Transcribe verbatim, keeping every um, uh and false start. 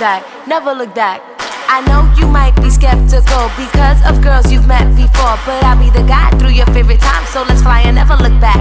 back, never look back. I know you might be skeptical because of girls you've met before, but I'll be the guide through your favorite time, so let's fly and never look back.